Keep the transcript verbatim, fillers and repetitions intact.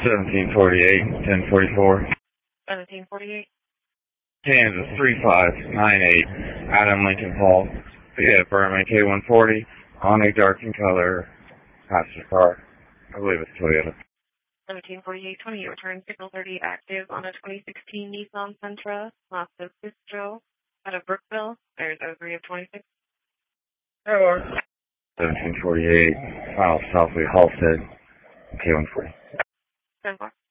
seventeen forty-eight, ten forty-four. seventeen forty-eight. Kansas three five nine eight. Adam Lincoln Falls. Yeah, Berman K one forty. On a dark in color. Passenger car. I believe it's Toyota. seventeen forty-eight twenty. You return signal thirty active on a twenty sixteen Nissan Sentra. Las Bistro. Out of Brookville. There's oh three of twenty-six. Hello. seventeen forty-eight. Final Southway Halstead. K one forty. ten four.